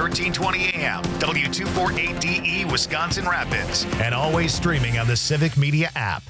1320 AM, W248DE, Wisconsin Rapids, and always streaming on the Civic Media app.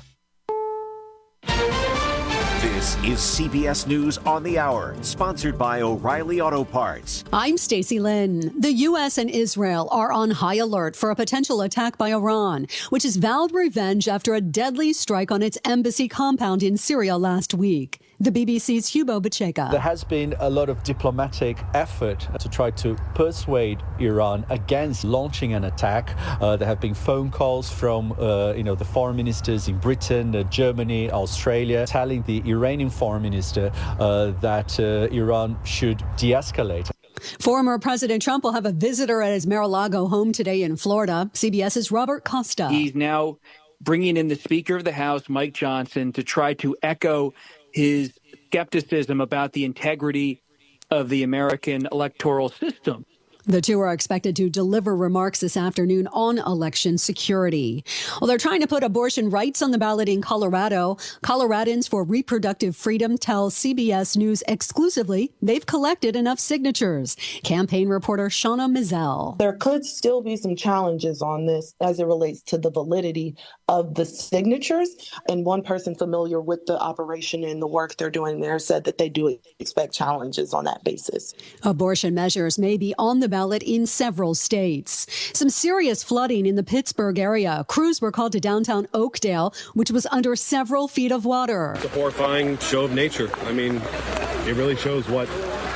This is CBS News on the Hour, sponsored by O'Reilly Auto Parts. I'm Stacey Lynn. The U.S. and Israel are on high alert for a potential attack by Iran, which has vowed revenge after a deadly strike on its embassy compound in Syria last week. The BBC's Hugo Bacheka. There has been a lot of diplomatic effort to try to persuade Iran against launching an attack. There have been phone calls from, the foreign ministers in Britain, Germany, Australia, telling the Iranian foreign minister that Iran should de-escalate. Former President Trump will have a visitor at his Mar-a-Lago home today in Florida. CBS's Robert Costa. He's now bringing in the Speaker of the House, Mike Johnson, to try to echo his skepticism about the integrity of the American electoral system. The two are expected to deliver remarks this afternoon on election security. Well, they're trying to put abortion rights on the ballot in Colorado. Coloradans for Reproductive Freedom tell CBS News exclusively they've collected enough signatures. Campaign reporter Shauna Mizell. There could still be some challenges on this as it relates to the validity of the signatures. And one person familiar with the operation and the work they're doing there said that they do expect challenges on that basis. Abortion measures may be on the ballot in several states. Some serious flooding in the Pittsburgh area. Crews were called to downtown Oakdale, which was under several feet of water. It's a horrifying show of nature. I mean, it really shows what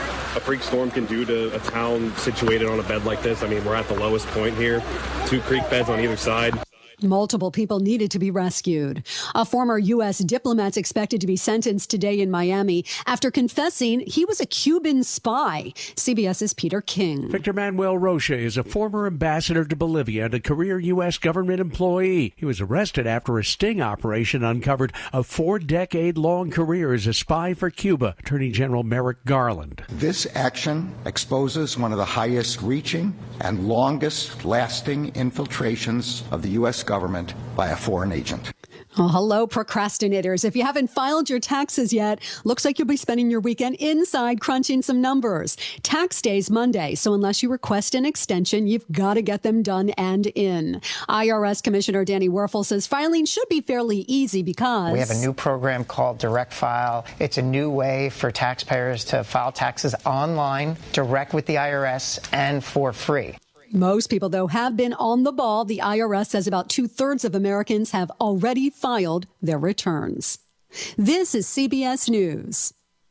a freak storm can do to a town situated on a bed like this. I mean, we're at the lowest point here. 2 creek beds on either side. Multiple people needed to be rescued. A former U.S. diplomat's expected to be sentenced today in Miami after confessing he was a Cuban spy. CBS's Peter King. Victor Manuel Rocha is a former ambassador to Bolivia and a career U.S. government employee. He was arrested after a sting operation uncovered a 4-decade-long career as a spy for Cuba. Attorney General Merrick Garland. This action exposes one of the highest-reaching and longest-lasting infiltrations of the U.S. government by a foreign agent. Oh, hello, procrastinators. If you haven't filed your taxes yet, looks like you'll be spending your weekend inside crunching some numbers. Tax day's Monday, so unless you request an extension, you've got to get them done and in. IRS Commissioner Danny Werfel says filing should be fairly easy because we have a new program called Direct File. It's a new way for taxpayers to file taxes online, direct with the IRS, and for free. Most people, though, have been on the ball. The IRS says about 2/3 of Americans have already filed their returns. This is CBS News.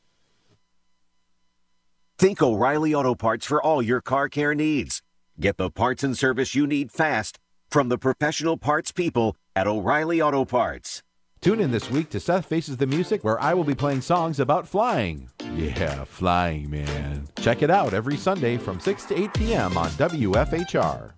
Think O'Reilly Auto Parts for all your car care needs. Get the parts and service you need fast from the professional parts people at O'Reilly Auto Parts. Tune in this week to Seth Faces the Music, where I will be playing songs about flying. Yeah, flying, man. Check it out every Sunday from 6 to 8 p.m. on WFHR.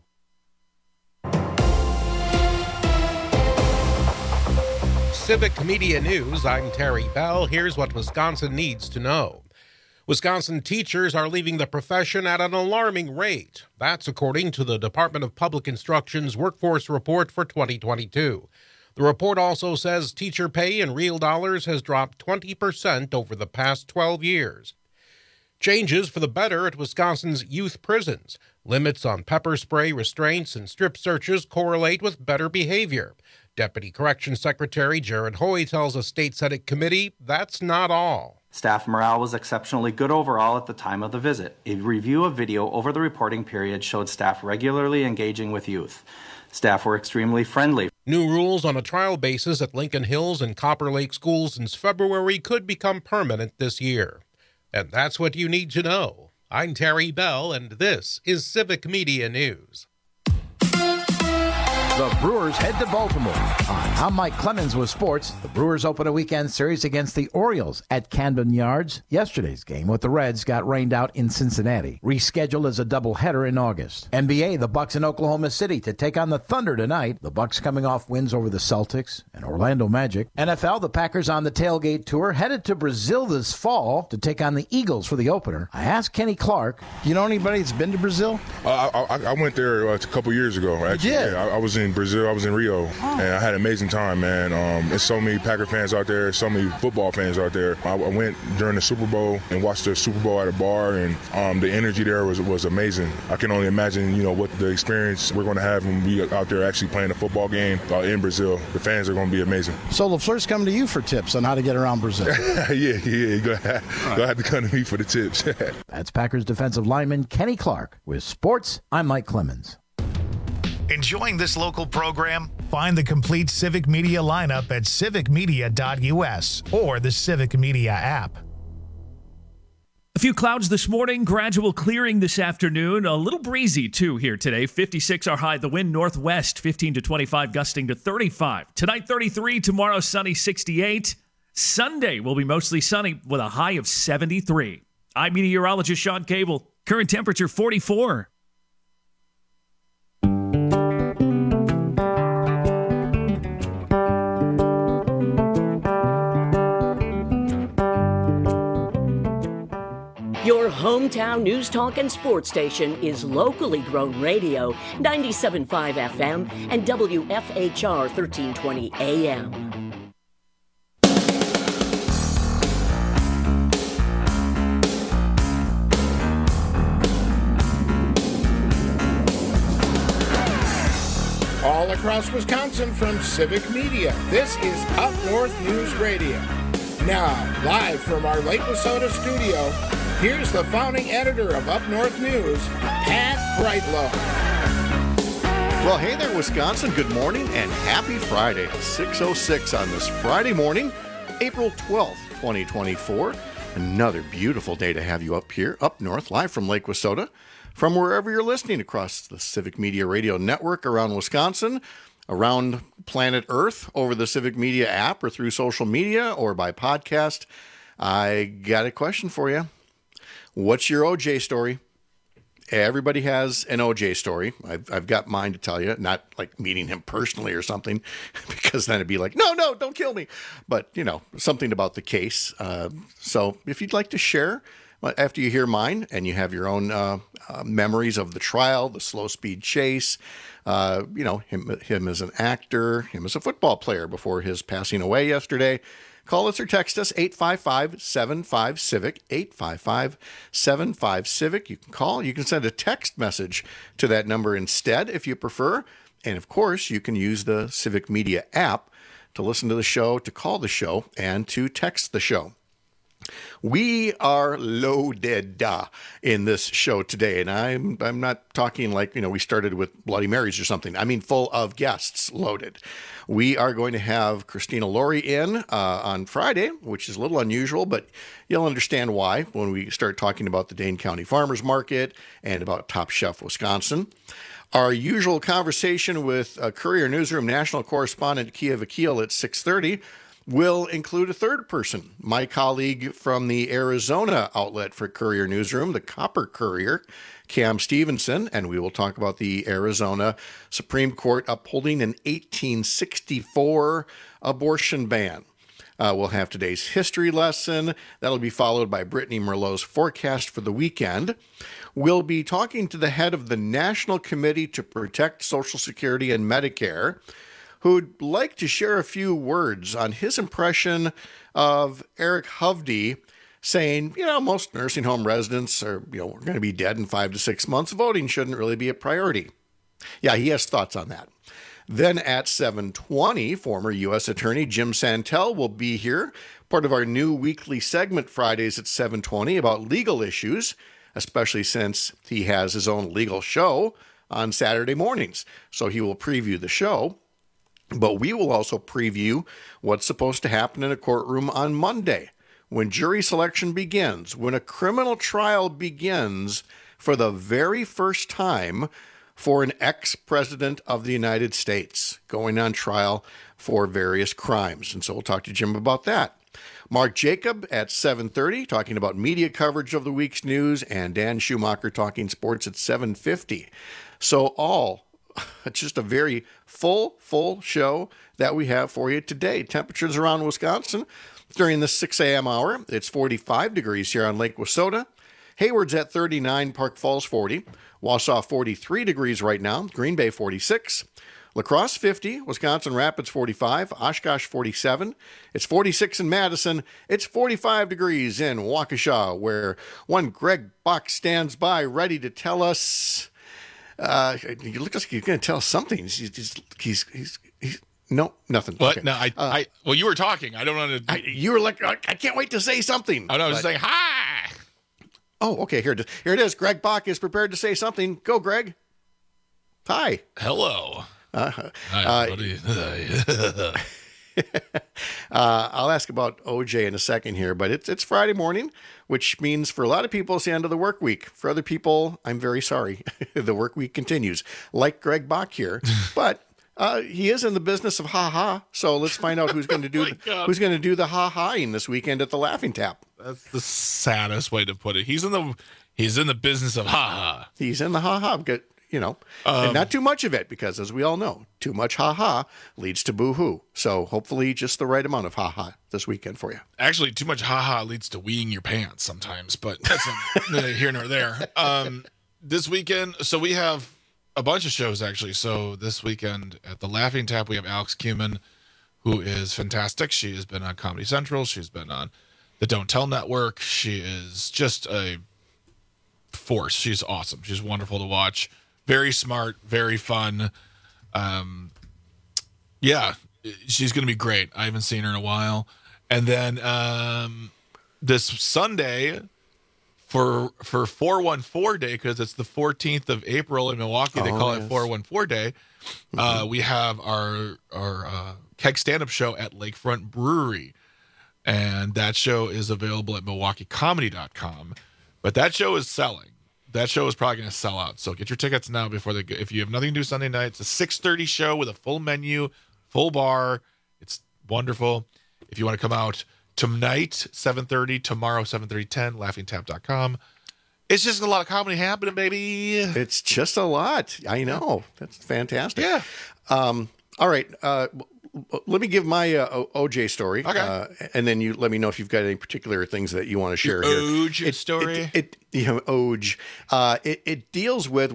Civic Media News, I'm Terry Bell. Here's what Wisconsin needs to know. Wisconsin teachers are leaving the profession at an alarming rate. That's according to the Department of Public Instruction's Workforce Report for 2022. The report also says teacher pay in real dollars has dropped 20% over the past 12 years. Changes for the better at Wisconsin's youth prisons. Limits on pepper spray restraints and strip searches correlate with better behavior. Deputy Corrections Secretary Jared Hoy tells a state Senate committee that's not all. Staff morale was exceptionally good overall at the time of the visit. A review of video over the reporting period showed staff regularly engaging with youth. Staff were extremely friendly. New rules on a trial basis at Lincoln Hills and Copper Lake schools since February could become permanent this year. And that's what you need to know. I'm Terry Bell, and this is Civic Media News. The Brewers head to Baltimore. I'm Mike Clemens with sports. The Brewers open a weekend series against the Orioles at Camden Yards. Yesterday's game with the Reds got rained out in Cincinnati. Rescheduled as a doubleheader in August. NBA, the Bucks in Oklahoma City to take on the Thunder tonight. The Bucks coming off wins over the Celtics and Orlando Magic. NFL, the Packers on the tailgate tour headed to Brazil this fall to take on the Eagles for the opener. I asked Kenny Clark. Do you know anybody that's been to Brazil? I went there a couple years ago. Actually. You did? Yeah, I was in in Brazil. I was in Rio, and I had an amazing time, man. There's so many Packer fans out there, so many football fans out there. I went during the Super Bowl and watched the Super Bowl at a bar, and the energy there was amazing. I can only imagine, what the experience we're going to have when we out there actually playing a football game in Brazil. The fans are going to be amazing. So LaFleur's coming to you for tips on how to get around Brazil. yeah. You're going to have to come to me for the tips. That's Packers defensive lineman Kenny Clark. With sports, I'm Mike Clemens. Enjoying this local program? Find the complete Civic Media lineup at civicmedia.us or the Civic Media app. A few clouds this morning, gradual clearing this afternoon. A little breezy, too, here today. 56 our high. The wind northwest, 15 to 25, gusting to 35. Tonight, 33. Tomorrow, sunny, 68. Sunday will be mostly sunny with a high of 73. I'm meteorologist Sean Cable. Current temperature, 44. Your hometown news, talk, and sports station is locally grown radio, 97.5 FM and WFHR 1320 AM. All across Wisconsin from Civic Media, this is Up North News Radio. Now, live from our Lake Wissota studio, here's the founding editor of Up North News, Pat Brightlow. Well, hey there, Wisconsin. Good morning and happy Friday. 6:06 on this Friday morning, April 12th, 2024. Another beautiful day to have you up here, up north, live from Lake Wissota, from wherever you're listening across the Civic Media Radio Network around Wisconsin, around planet Earth, over the Civic Media app or through social media or by podcast. I got a question for you. What's your OJ story? Everybody has an OJ story. I've got mine to tell you, not like meeting him personally or something, because then it'd be like, no, don't kill me. But, something about the case. So if you'd like to share after you hear mine and you have your own memories of the trial, the slow speed chase, him as an actor, him as a football player before his passing away yesterday, call us or text us, 855-75-CIVIC, 855-75-CIVIC. You can call. You can send a text message to that number instead if you prefer. And, of course, you can use the Civic Media app to listen to the show, to call the show, and to text the show. We are loaded in this show today, and I'm not talking like, we started with Bloody Marys or something. I mean full of guests, loaded. We are going to have Christina Laurie in on Friday, which is a little unusual, but you'll understand why when we start talking about the Dane County Farmers Market and about Top Chef Wisconsin. Our usual conversation with Courier Newsroom national correspondent Kia Vakil at 6:30 will include a third person, my colleague from the Arizona outlet for Courier Newsroom, the Copper Courier, Cam Stevenson, and we will talk about the Arizona Supreme Court upholding an 1864 abortion ban. We'll have today's history lesson. That'll be followed by Brittany Merlot's forecast for the weekend. We'll be talking to the head of the National Committee to Protect Social Security and Medicare, who'd like to share a few words on his impression of Eric Hovde saying, most nursing home residents are, we're going to be dead in 5 to 6 months. Voting shouldn't really be a priority. Yeah, he has thoughts on that. Then at 7:20, former U.S. Attorney Jim Santel will be here, part of our new weekly segment Fridays at 7:20 about legal issues, especially since he has his own legal show on Saturday mornings. So he will preview the show. But we will also preview what's supposed to happen in a courtroom on Monday, when jury selection begins, when a criminal trial begins for the very first time for an ex-president of the United States going on trial for various crimes. And so we'll talk to Jim about that. Mark Jacob at 7:30 talking about media coverage of the week's news, and Dan Schumacher talking sports at 7:50. So just a very full show that we have for you today. Temperatures around Wisconsin during the 6 a.m. hour. It's 45 degrees here on Lake Wissota. Hayward's at 39, Park Falls 40, Wausau 43 degrees right now, Green Bay 46, La Crosse 50, Wisconsin Rapids 45, Oshkosh 47. It's 46 in Madison. It's 45 degrees in Waukesha, where one Greg Bach stands by ready to tell us. He looks like he's going to tell us something. He's no, nothing. What? Okay. No, well, you were talking. I don't want to. You were like, I can't wait to say something. Oh, no, I was saying hi. Oh, okay. Here it is. Greg Bach is prepared to say something. Go, Greg. Hi. Hello. Hi, everybody. I'll ask about OJ in a second here, but it's Friday morning, which means for a lot of people it's the end of the work week. For other people, I'm very sorry. The work week continues, like Greg Bach here, but he is in the business of ha-ha. So let's find out who's going to do the ha-haing this weekend at the Laughing Tap. That's the saddest way to put it. He's in the business of ha-ha. He's in the ha-ha. And not too much of it, because as we all know, too much ha-ha leads to boo-hoo. So hopefully just the right amount of ha-ha this weekend for you. Actually, too much ha-ha leads to weeing your pants sometimes, but that's neither here nor there. This weekend, so we have a bunch of shows, actually. So this weekend at the Laughing Tap, we have Alex Kuman, who is fantastic. She has been on Comedy Central. She's been on the Don't Tell Network. She is just a force. She's awesome. She's wonderful to watch. Very smart, very fun. Yeah, she's going to be great. I haven't seen her in a while. And then this Sunday for 414 Day, because it's the 14th of April in Milwaukee, they call it 414 Day. We have our keg stand-up show at Lakefront Brewery. And that show is available at MilwaukeeComedy.com. But that show is selling. That show is probably going to sell out. So get your tickets now before they go. If you have nothing to do Sunday night, it's a 6:30 show with a full menu, full bar. It's wonderful. If you want to come out tonight, 7:30, tomorrow, 7:30, 10, laughingtap.com. It's just a lot of comedy happening, baby. It's just a lot. I know. That's fantastic. Yeah. All right. Let me give my OJ story. Okay. And then you let me know if you've got any particular things that you want to share here. OJ story? OJ. It deals with,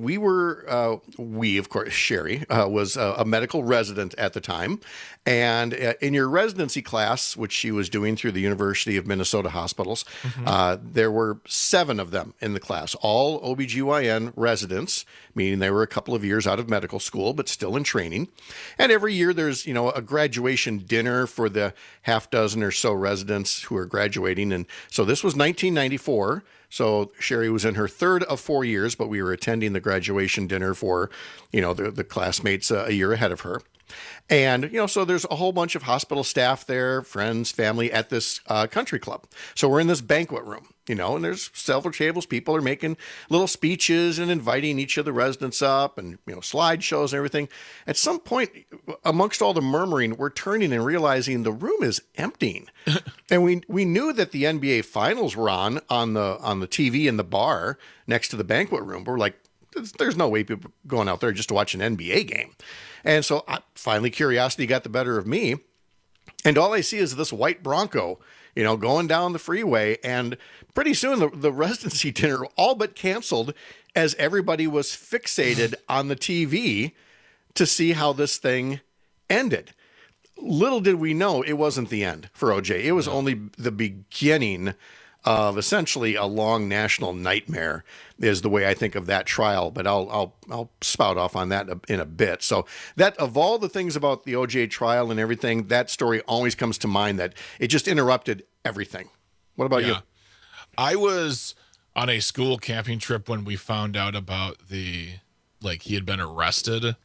of course, Sherry was a medical resident at the time. And in your residency class, which she was doing through the University of Minnesota Hospitals, there were 7 of them in the class, all OBGYN residents, meaning they were a couple of years out of medical school, but still in training. And every year there's, a graduation dinner for the half dozen or so residents who are graduating. And so this was 1994. So Sherry was in her 3rd of 4 years, but we were attending the graduation dinner for, the classmates a year ahead of her. And, so there's a whole bunch of hospital staff there, friends, family at this country club. So we're in this banquet room, and there's several tables. People are making little speeches and inviting each of the residents up and, slideshows and everything. At some point, amongst all the murmuring, we're turning and realizing the room is emptying. And we knew that the NBA finals were on the TV in the bar next to the banquet room. But we're like, there's no way people are going out there just to watch an NBA game. And so finally curiosity got the better of me. And all I see is this white Bronco, going down the freeway. And pretty soon the residency dinner all but canceled as everybody was fixated on the TV to see how this thing ended. Little did we know it wasn't the end for OJ. It was only the beginning of essentially a long national nightmare is the way I think of that trial, but I'll spout off on that in a bit. So that, of all the things about the OJ trial and everything, that story always comes to mind, that it just interrupted everything. What about you? I was on a school camping trip when we found out about he had been arrested.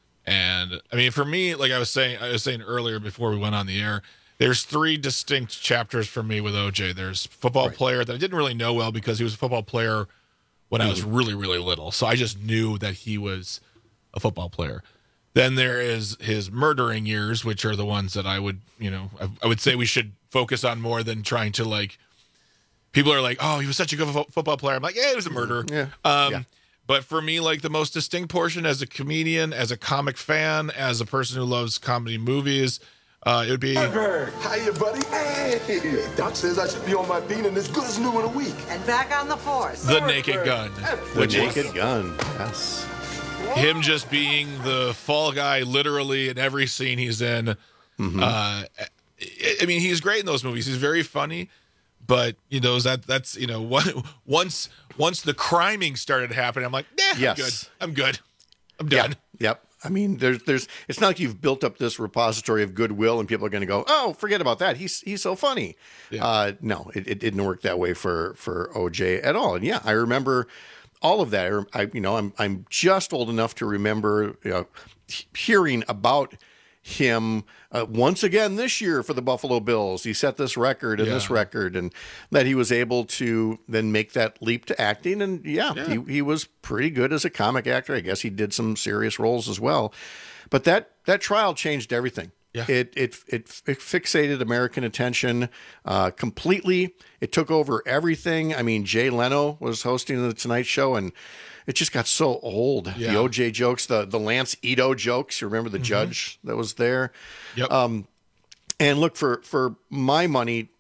And I mean, for me, like I was saying earlier before we went on the air, there's 3 distinct chapters for me with OJ. There's football player that I didn't really know well because he was a football player when I was really, really little. So I just knew that he was a football player. Then there is his murdering years, which are the ones that I would, I would say we should focus on more than trying to people are like, oh, he was such a good football player. I'm like, yeah, he was a murderer. Yeah. But for me, the most distinct portion as a comedian, as a comic fan, as a person who loves comedy movies, It would be Hiya, buddy. Hey, Doc says I should be on my beat and as good as new in a week. And back on the force. The Naked Gun. The Naked Gun, yes. Him just being the fall guy literally in every scene he's in. Mm-hmm. I mean, he's great in those movies. He's very funny. But, that's once the criming started happening, I'm like, yes. I'm good. I'm done. Yep. I mean, there's. It's not like you've built up this repository of goodwill and people are going to go, oh, forget about that. He's so funny. Yeah. No, it didn't work that way for OJ at all. And yeah, I remember all of that. I'm just old enough to remember hearing about him once again this year for the Buffalo Bills. He set this record and this record, and that he was able to then make that leap to acting. And he was pretty good as a comic actor. I guess he did some serious roles as well. But that trial changed everything. Yeah. It fixated American attention completely. It took over everything. I mean, Jay Leno was hosting the Tonight Show, and it just got so old. Yeah. The OJ jokes, the Lance Ito jokes. You remember the judge that was there? Yep. And look, for my money,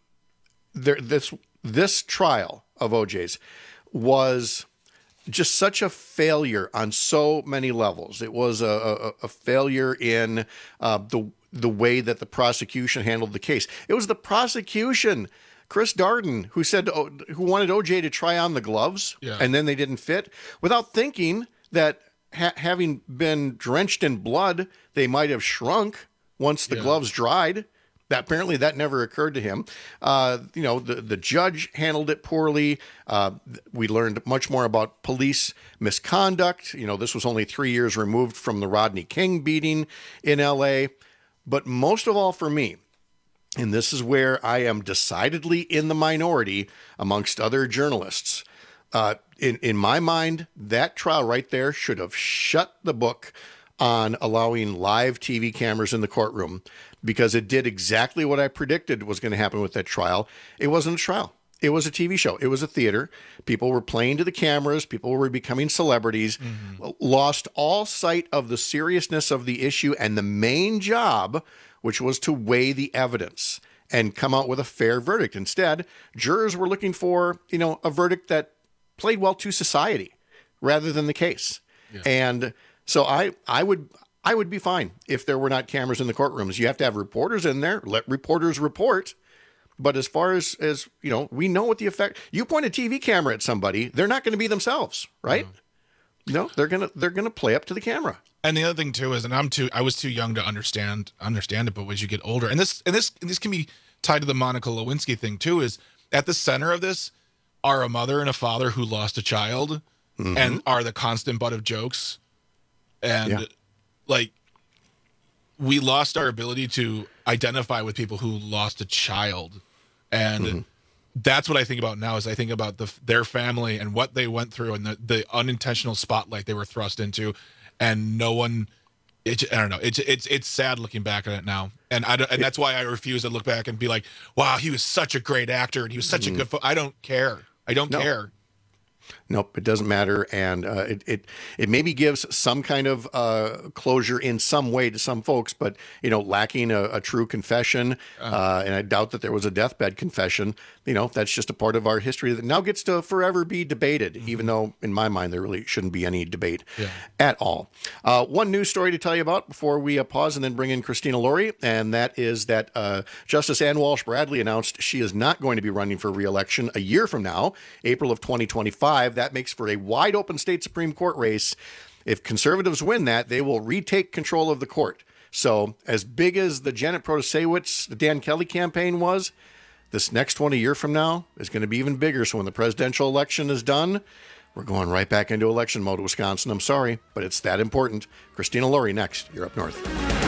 this trial of OJ's was just such a failure on so many levels. It was a failure in the way that the prosecution handled the case. It was the prosecution, Chris Darden, who wanted OJ to try on the gloves, and then they didn't fit, without thinking that having been drenched in blood, they might have shrunk once the gloves dried. Apparently that never occurred to him. The judge handled it poorly. We learned much more about police misconduct. This was only 3 years removed from the Rodney King beating in L.A. But most of all for me, and this is where I am decidedly in the minority amongst other journalists, in my mind, that trial right there should have shut the book on allowing live TV cameras in the courtroom, because it did exactly what I predicted was going to happen with that trial. It wasn't a trial. It was a TV show. It was a theater. People were playing to the cameras. People were becoming celebrities, lost all sight of the seriousness of the issue and the main job, which was to weigh the evidence and come out with a fair verdict. Instead, jurors were looking for, a verdict that played well to society rather than the case. Yeah. And so I would be fine if there were not cameras in the courtrooms. You have to have reporters in there. Let reporters report. But as far as we know what the effect. You point a TV camera at somebody, they're not going to be themselves, right? No, they're gonna play up to the camera. And the other thing too is, and I was too young to understand it, but as you get older, and this can be tied to the Monica Lewinsky thing too, is at the center of this are a mother and a father who lost a child and are the constant butt of jokes. And we lost our ability to identify with people who lost a child. And that's what I think about now, is I think about their family and what they went through and the unintentional spotlight they were thrust into. And no one, I don't know. It's sad looking back at it now. And that's why I refuse to look back and be like, wow, he was such a great actor and he was such a good, I don't care. I don't care. Nope, it doesn't matter, and it maybe gives some kind of closure in some way to some folks, but lacking a true confession, and I doubt that there was a deathbed confession. That's just a part of our history that now gets to forever be debated, even though in my mind there really shouldn't be any debate at all. One news story to tell you about before we pause and then bring in Christina Laurie, and that is that Justice Ann Walsh Bradley announced she is not going to be running for re-election a year from now, April of 2025. That makes for a wide open state Supreme Court race. If conservatives win that, they will retake control of the court. So as big as the Janet Protasewicz, the Dan Kelly campaign was, this next one a year from now is going to be even bigger. So when the presidential election is done, we're going right back into election mode, Wisconsin. I'm sorry, but it's that important. Christina Laurie next. You're Up North.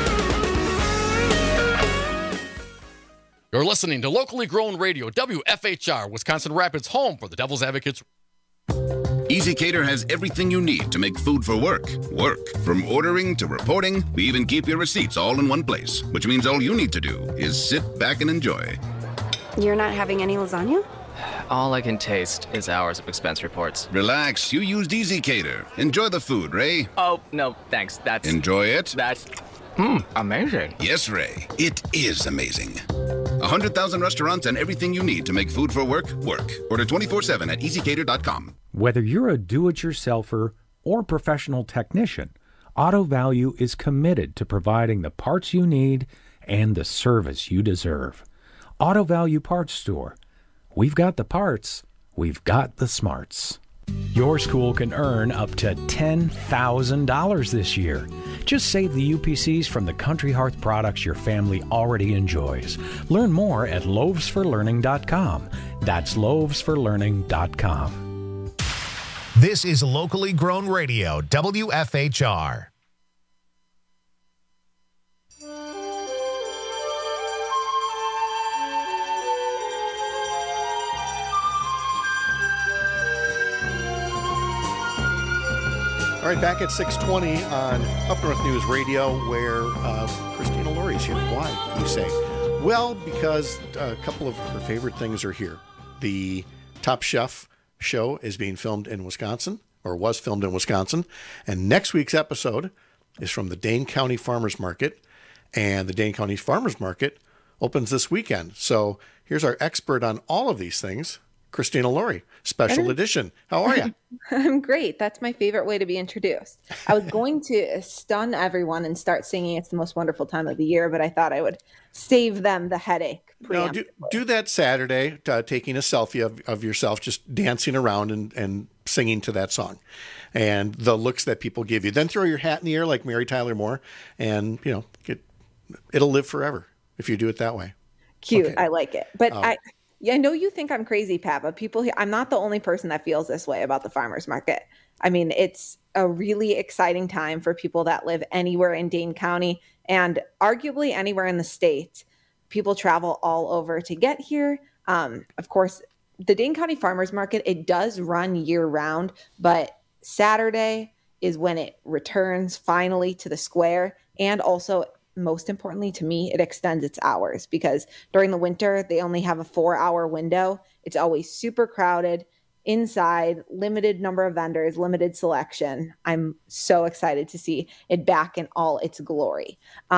You're listening to locally grown radio, WFHR, Wisconsin Rapids, home for the Devil's Advocates. EasyCater has everything you need to make food for work. From ordering to reporting, we even keep your receipts all in one place, which means all you need to do is sit back and enjoy. You're not having any lasagna? All I can taste is hours of expense reports. Relax, you used EasyCater. Enjoy the food, Ray. Oh, no, thanks. Enjoy it? Amazing. Yes, Ray, it is amazing. 100,000 restaurants and everything you need to make food for work, work. Order 24/7 at EasyCater.com. Whether you're a do-it-yourselfer or professional technician, Auto Value is committed to providing the parts you need and the service you deserve. Auto Value Parts Store. We've got the parts. We've got the smarts. Your school can earn up to $10,000 this year. Just save the UPCs from the Country Hearth products your family already enjoys. Learn more at loavesforlearning.com. That's loavesforlearning.com. This is locally grown radio, WFHR. All right, back at 6:20 on Up North News Radio, where Christina Laurie's here. Why, you say? Well, because a couple of her favorite things are here. The Top Chef show is being filmed in Wisconsin, or was filmed in Wisconsin, and next week's episode is from the Dane County Farmers Market, and the Dane County Farmers Market opens this weekend. So here's our expert on all of these things, Christina Laurie, special edition. How are you? I'm great. That's my favorite way to be introduced. I was going to stun everyone and start singing It's the Most Wonderful Time of the Year, but I thought I would save them the headache. No, do that Saturday, taking a selfie of yourself, just dancing around and singing to that song and the looks that people give you. Then throw your hat in the air like Mary Tyler Moore and, it'll live forever if you do it that way. Cute. Okay. I like it. But I know you think I'm crazy, Pat, but I'm not the only person that feels this way about the farmers market. I mean, it's a really exciting time for people that live anywhere in Dane County and arguably anywhere in the state. People travel all over to get here. Of course, the Dane County Farmers Market, it does run year round, but Saturday is when it returns finally to the square. And also, most importantly to me, it extends its hours because during the winter, they only have a 4-hour window. It's always super crowded inside, limited number of vendors, limited selection. I'm so excited to see it back in all its glory.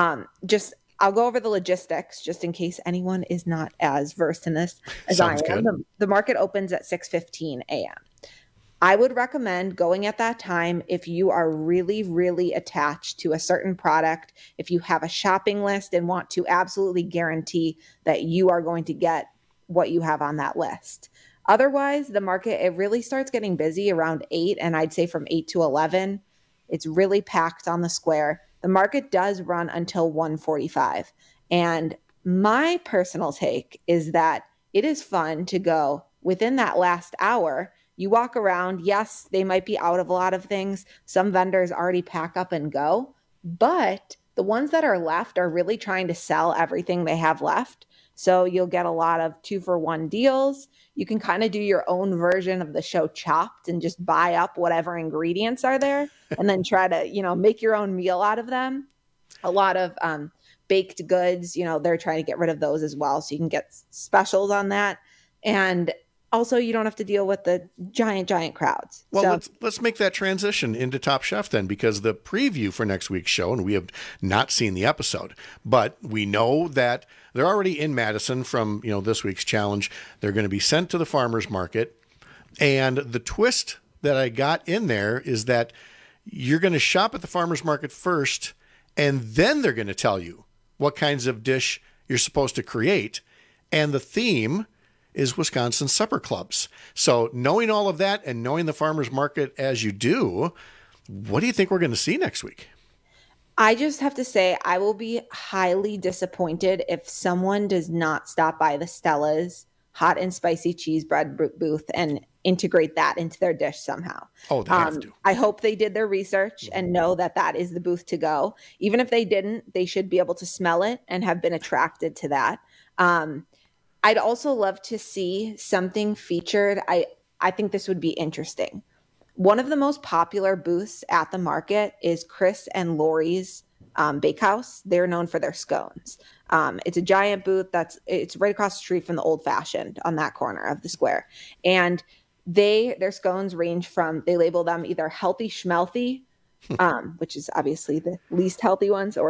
I'll go over the logistics just in case anyone is not as versed in this as I am. The market opens at 6:15 a.m. I would recommend going at that time if you are really, really attached to a certain product, if you have a shopping list and want to absolutely guarantee that you are going to get what you have on that list. Otherwise, the market, it really starts getting busy around 8, and I'd say from 8 to 11, it's really packed on the square. The market does run until 1:45. And my personal take is that it is fun to go within that last hour. You walk around, yes, they might be out of a lot of things. Some vendors already pack up and go, but the ones that are left are really trying to sell everything they have left. So you'll get a lot of 2-for-1 deals. You can kind of do your own version of the show Chopped and just buy up whatever ingredients are there and then try to, make your own meal out of them. A lot of baked goods, they're trying to get rid of those as well. So you can get specials on that. And also, you don't have to deal with the giant crowds. Well, let's make that transition into Top Chef then, because the preview for next week's show, and we have not seen the episode, but we know that they're already in Madison from this week's challenge. They're going to be sent to the farmers market, and the twist that I got in there is that you're going to shop at the farmers market first, and then they're going to tell you what kinds of dish you're supposed to create, and the theme is Wisconsin supper clubs. So knowing all of that and knowing the farmers market as you do, what do you think we're going to see next week? I just have to say, I will be highly disappointed if someone does not stop by the Stella's hot and spicy cheese bread booth and integrate that into their dish somehow. Oh, they have to. I hope they did their research and know that that is the booth to go. Even if they didn't, they should be able to smell it and have been attracted to that. I'd also love to see something featured. I think this would be interesting. One of the most popular booths at the market is Chris and Lori's Bakehouse. They're known for their scones. It's a giant booth it's right across the street from the Old Fashioned on that corner of the square. And their scones range from, they label them either healthy schmelthy, which is obviously the least healthy ones, or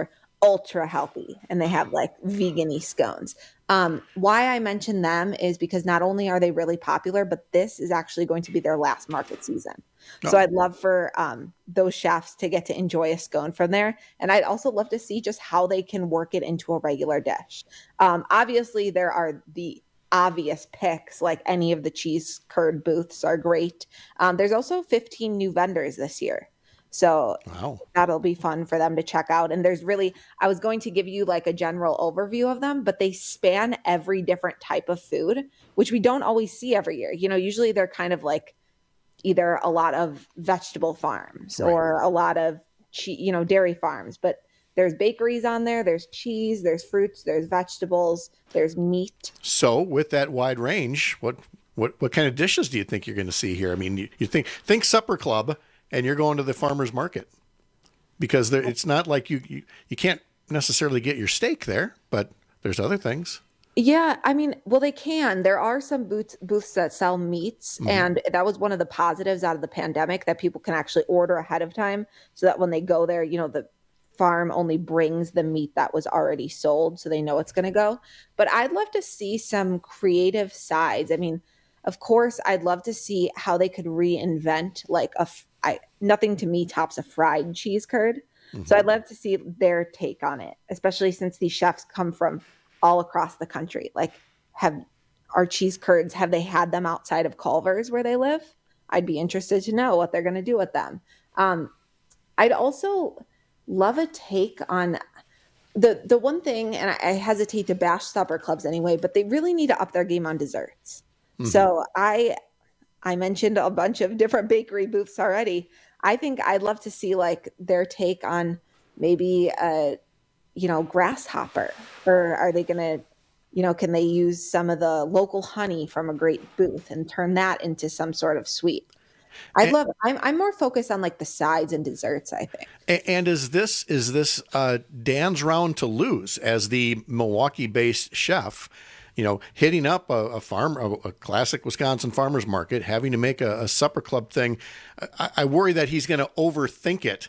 ultra healthy, and they have like vegan-y scones. Why I mention them is because not only are they really popular, but this is actually going to be their last market season. So I'd love for those chefs to get to enjoy a scone from there. And I'd also love to see just how they can work it into a regular dish. Obviously, there are the obvious picks, like any of the cheese curd booths are great. There's also 15 new vendors this year. So that'll be fun for them to check out. And there's really, I was going to give you like a general overview of them, but they span every different type of food, which we don't always see every year. You know, usually they're kind of like either a lot of vegetable farms or a lot of, dairy farms, but there's bakeries on there, there's cheese, there's fruits, there's vegetables, there's meat. So with that wide range, what kind of dishes do you think you're going to see here? I mean, you think supper club, and you're going to the farmer's market, because it's not like you can't necessarily get your steak there, but there's other things. Yeah, I mean, well, they can. There are some booths that sell meats, and that was one of the positives out of the pandemic, that people can actually order ahead of time, so that when they go there, the farm only brings the meat that was already sold, so they know it's going to go. But I'd love to see some creative sides. I mean, of course, I'd love to see how they could reinvent like nothing to me tops a fried cheese curd. So I'd love to see their take on it, especially since these chefs come from all across the country. Like, have our cheese curds, have they had them outside of Culver's where they live? I'd be interested to know what they're going to do with them. I'd also love a take on the one thing, and I hesitate to bash supper clubs anyway, but they really need to up their game on desserts. So I mentioned a bunch of different bakery booths already. I think I'd love to see like their take on maybe grasshopper, or are they going to, can they use some of the local honey from a great booth and turn that into some sort of sweet? I'm more focused on like the sides and desserts, I think. And is this Dan's round to lose as the Milwaukee-based chef? Hitting up a classic Wisconsin farmers market, having to make a supper club thing. I worry that he's going to overthink it,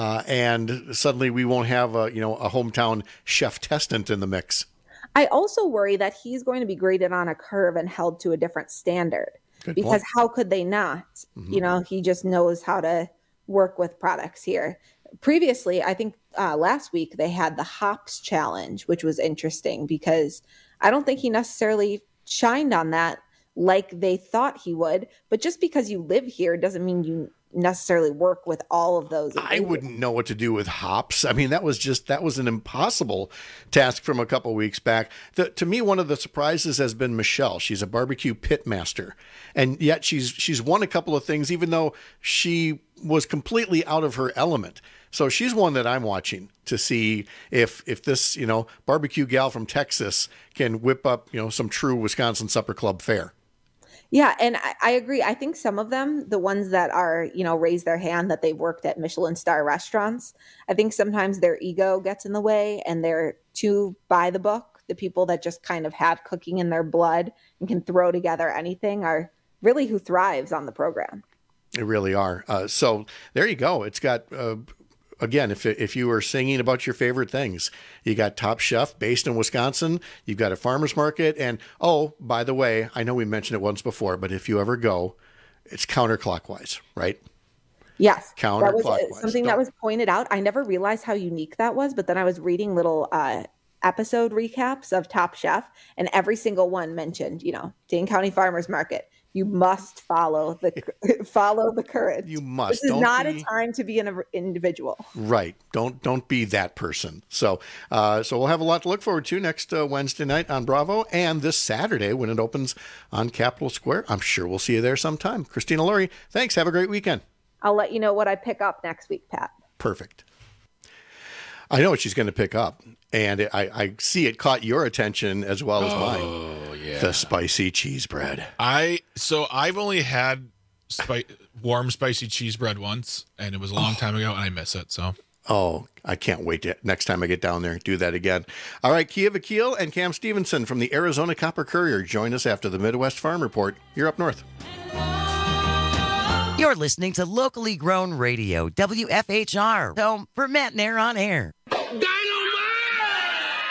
and suddenly we won't have a hometown chef testant in the mix. I also worry that he's going to be graded on a curve and held to a different standard. Good because point. How could they not? He just knows how to work with products here. Previously, I think last week they had the hops challenge, which was interesting because I don't think he necessarily shined on that like they thought he would. But just because you live here doesn't mean you necessarily work with all of those. I wouldn't know what to do with hops. I mean, that was an impossible task from a couple weeks back. To me, one of the surprises has been Michelle. She's a barbecue pit master, and yet she's won a couple of things, even though she was completely out of her element. So she's one that I'm watching to see if this, barbecue gal from Texas can whip up, some true Wisconsin supper club fare. Yeah, and I agree. I think some of them, the ones that are, raise their hand that they've worked at Michelin star restaurants, I think sometimes their ego gets in the way and they're too by the book. The people that just kind of have cooking in their blood and can throw together anything are really who thrives on the program. They really are. So there you go. It's got... Again, if you were singing about your favorite things, you got Top Chef based in Wisconsin, you've got a farmer's market, and by the way, I know we mentioned it once before, but if you ever go, it's counterclockwise, right? Yes. Counterclockwise. That was something that was pointed out. I never realized how unique that was, but then I was reading little episode recaps of Top Chef, and every single one mentioned, Dane County Farmers Market. You must follow the current. You must. This is not a time to be an individual. Right. Don't be that person. So we'll have a lot to look forward to next Wednesday night on Bravo, and this Saturday when it opens on Capitol Square. I'm sure we'll see you there sometime. Christina Laurie, thanks. Have a great weekend. I'll let you know what I pick up next week, Pat. Perfect. I know what she's going to pick up, and I see it caught your attention as well as mine. Oh, yeah. The spicy cheese bread. I've only had warm spicy cheese bread once, and it was a long time ago, and I miss it. So. Oh, I can't wait to next time I get down there, do that again. All right, Kia Vakil and Cam Stevenson from the Arizona Copper Courier join us after the Midwest Farm Report. You're up north. You're listening to locally grown radio, WFHR, home for Matt Nair on air. Dynamite!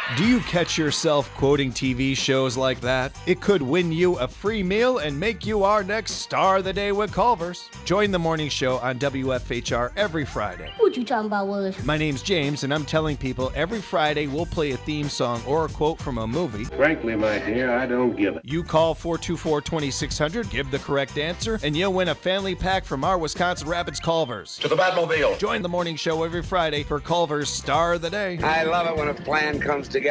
Do you catch yourself quoting TV shows like that? It could win you a free meal and make you our next Star of the Day with Culver's. Join the morning show on WFHR every Friday. What you talking about, Willis? My name's James, and I'm telling people every Friday we'll play a theme song or a quote from a movie. Frankly, my dear, I don't give it. You call 424-2600, give the correct answer, and you'll win a family pack from our Wisconsin Rapids Culver's. To the Batmobile. Join the morning show every Friday for Culver's Star of the Day. I love it when a plan comes together.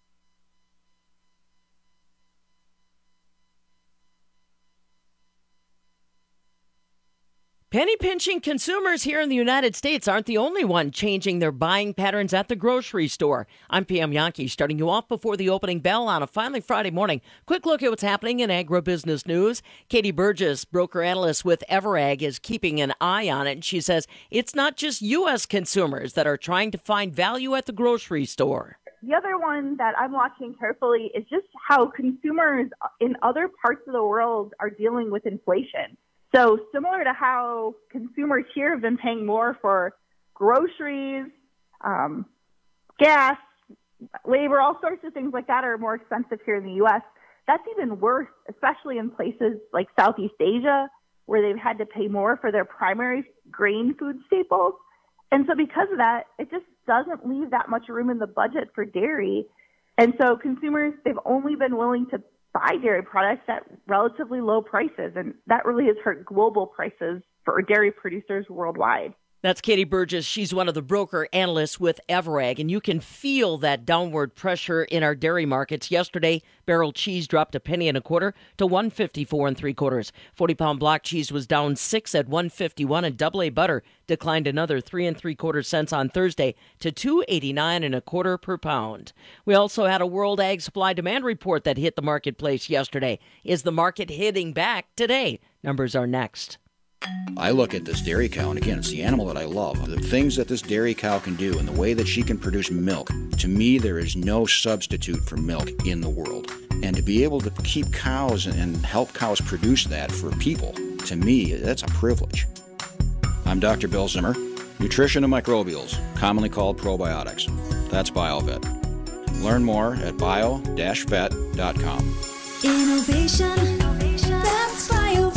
Penny pinching consumers here in the United States aren't the only one changing their buying patterns at the grocery store. I'm Pam Yankee, starting you off before the opening bell on a finally Friday morning. Quick look at what's happening in agribusiness news. Katie Burgess, broker analyst with Everag, is keeping an eye on it. She says it's not just U.S. consumers that are trying to find value at the grocery store. The other one that I'm watching carefully is just how consumers in other parts of the world are dealing with inflation. So similar to how consumers here have been paying more for groceries, gas, labor, all sorts of things like that are more expensive here in the U.S. That's even worse, especially in places like Southeast Asia, where they've had to pay more for their primary grain food staples. And so because of that, it just doesn't leave that much room in the budget for dairy. And so consumers, they've only been willing to buy dairy products at relatively low prices, and that really has hurt global prices for dairy producers worldwide. That's Katie Burgess. She's one of the broker analysts with Everag, and you can feel that downward pressure in our dairy markets. Yesterday, barrel cheese dropped $0.0125 to $1.54 3/4. 40-pound block cheese was down 6 at $1.51, and double A butter declined another 3 3/4 cents on Thursday to $2.89 1/4 per pound. We also had a World Ag Supply Demand report that hit the marketplace yesterday. Is the market hitting back today? Numbers are next. I look at this dairy cow, and again, it's the animal that I love. The things that this dairy cow can do and the way that she can produce milk, to me, there is no substitute for milk in the world. And to be able to keep cows and help cows produce that for people, to me, that's a privilege. I'm Dr. Bill Zimmer, nutrition and microbials, commonly called probiotics. That's BioVet. Learn more at bio-vet.com. Innovation, that's BioVet.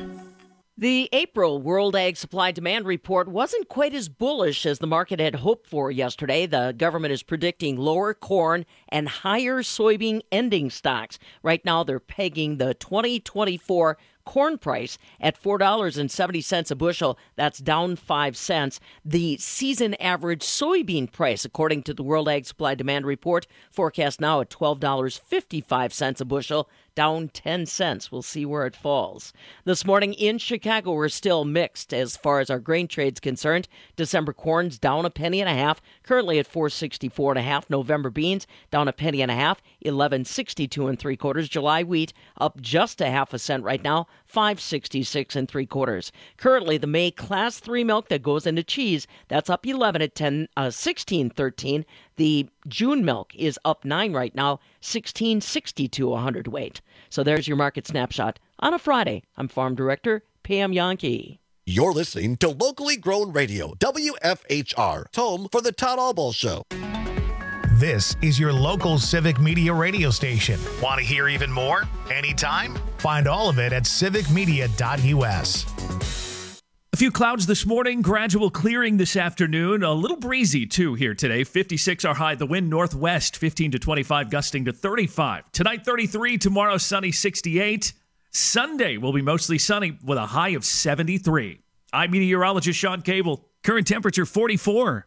The April World Ag Supply Demand report wasn't quite as bullish as the market had hoped for yesterday. The government is predicting lower corn and higher soybean ending stocks. Right now, they're pegging the 2024 corn price at $4.70 a bushel. That's down 5 cents. The season average soybean price, according to the World Ag Supply Demand report, forecast now at $12.55 a bushel, down 10 cents. We'll see where it falls. This morning in Chicago, we're still mixed as far as our grain trade's concerned. December corn's down $0.015, currently at $4.64 November beans down $0.015, $11.62 3/4. July wheat up just a half a cent right now, $5.66 3/4. Currently, the May Class 3 milk that goes into cheese, that's up 11 at $16.13. The June milk is up 9 right now, $16.62 a hundredweight. So there's your market snapshot on a Friday. I'm Farm Director Pam Yankee. You're listening to locally grown radio, WFHR, home for the Todd Albaugh Show. This is your local civic media radio station. Want to hear even more? Anytime? Find all of it at civicmedia.us. A few clouds this morning, gradual clearing this afternoon. A little breezy, too, here today. 56 our high. The wind northwest, 15 to 25, gusting to 35. Tonight, 33. Tomorrow, sunny, 68. Sunday will be mostly sunny with a high of 73. I'm meteorologist Sean Cable. Current temperature, 44.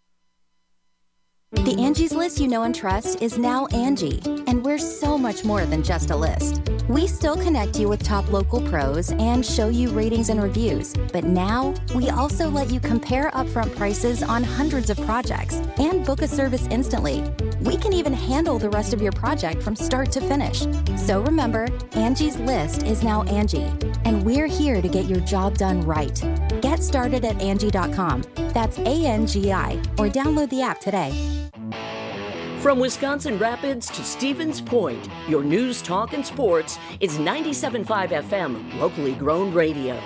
The Angie's List you know and trust is now Angie, and we're so much more than just a list. We still connect you with top local pros and show you ratings and reviews, but now we also let you compare upfront prices on hundreds of projects and book a service instantly. We can even handle the rest of your project from start to finish. So remember, Angie's List is now Angie, and we're here to get your job done right. Get started at Angie.com. That's ANGI, or download the app today. From Wisconsin Rapids to Stevens Point, your news, talk, and sports is 97.5 FM, locally grown radio.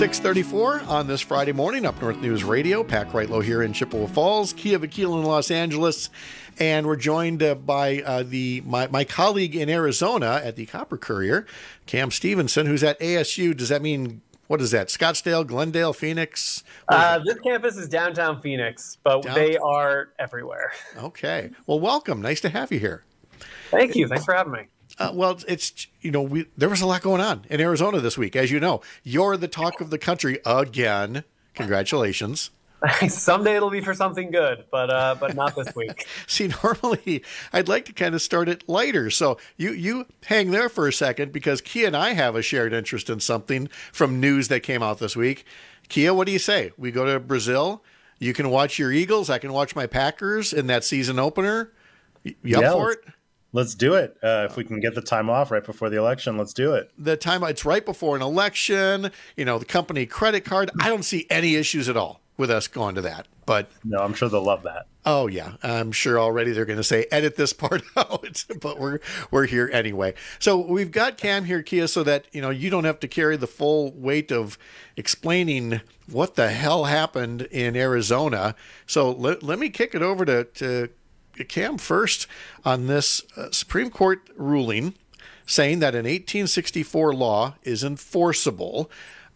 6:34 on this Friday morning, Up North News Radio. Pat Kreitlow here in Chippewa Falls, Kia Vakil in Los Angeles, and we're joined by my colleague in Arizona at the Copper Courier, Cam Stevenson, who's at ASU. Does that mean, what is that, Scottsdale, Glendale, Phoenix? This campus is downtown Phoenix, but they are everywhere. Okay. Well, welcome. Nice to have you here. Thank you. Thanks for having me. Well, it's, there was a lot going on in Arizona this week. As you know, you're the talk of the country again. Congratulations. Someday it'll be for something good, but not this week. See, normally I'd like to kind of start it lighter. So you hang there for a second, because Kia and I have a shared interest in something from news that came out this week. Kia, what do you say? We go to Brazil. You can watch your Eagles. I can watch my Packers in that season opener. You up for it? Let's do it. If we can get the time off right before the election, let's do it. It's right before an election, the company credit card. I don't see any issues at all with us going to that. But no, I'm sure they'll love that. Oh yeah, I'm sure already they're going to say edit this part out, but we're here anyway. So we've got Cam here, Kia, so that you don't have to carry the full weight of explaining what the hell happened in Arizona. So let me kick it over to Cam first on this Supreme Court ruling saying that an 1864 law is enforceable.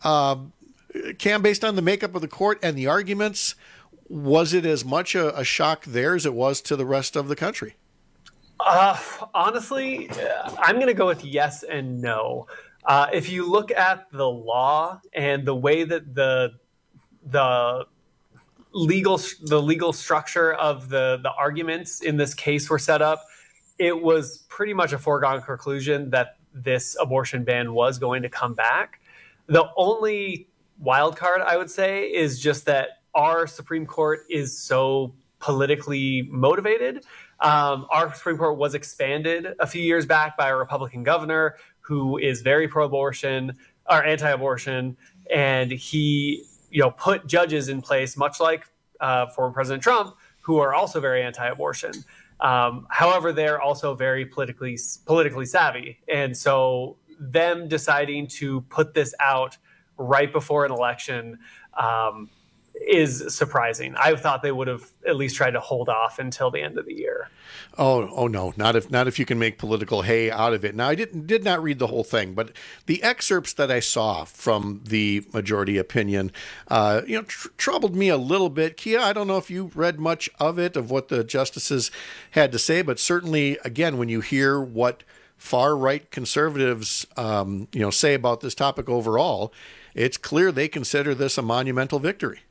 Cam, based on the makeup of the court and the arguments, was it as much a shock there as it was to the rest of the country? Honestly, I'm going to go with yes and no. If you look at the law and the way that the legal structure of the arguments in this case were set up, it was pretty much a foregone conclusion that this abortion ban was going to come back. The only wild card, I would say, is just that our Supreme Court is so politically motivated. Our Supreme Court was expanded a few years back by a Republican governor who is very pro-abortion or anti-abortion, and he put judges in place, much like former President Trump, who are also very anti-abortion. However, they're also very politically savvy. And so them deciding to put this out right before an election is surprising. I thought they would have at least tried to hold off until the end of the year. Oh no, not if you can make political hay out of it. Now, I did not read the whole thing, but the excerpts that I saw from the majority opinion, troubled me a little bit. Kia, I don't know if you read much of it, of what the justices had to say, but certainly, again, when you hear what far-right conservatives, say about this topic overall, it's clear they consider this a monumental victory.